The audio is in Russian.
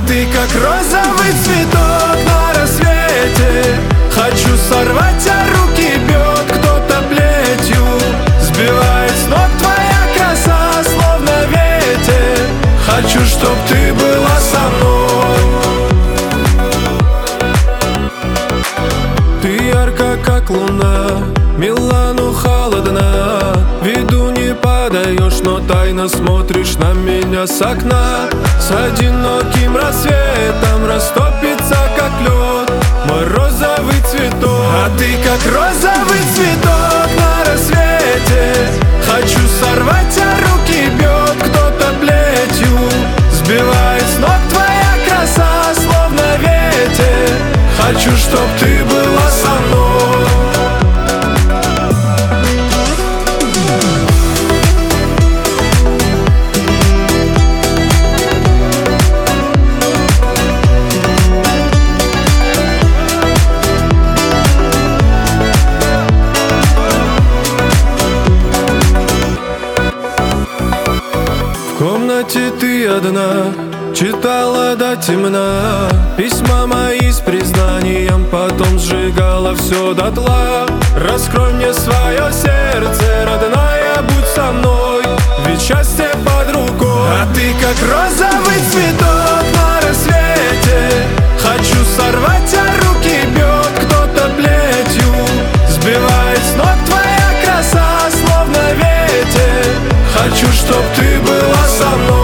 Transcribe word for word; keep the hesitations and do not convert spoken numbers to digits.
ты как розовый цветок на рассвете. Хочу сорвать, а руки бьет кто-то плетью. Сбивает с ног твоя краса, словно ветер. Хочу, чтоб ты была со мной. Ты ярко, как луна, мила, но холодна. Виду не подаешь, но тайно смотришь на меня с окна. С одиноким рассветом растопится, как лед, мой розовый цветок. А ты как розовый цветок на рассвете. Хочу сорвать, а руки бьет кто-то плетью. Сбивает с ног твоя краса, словно ветер. Хочу, чтоб ты была со мной. В комнате ты одна, читала до темна письма мои с признанием, потом сжигала все дотла. Раскрой мне свое сердце, родная, будь со мной, ведь счастье под рукой. А ты как розовый цветок на рассвете. Хочу сорвать, а руки бьет кто-то плетью. Сбивает с ног твоя краса, словно ветер. Хочу, чтоб ты была со мной.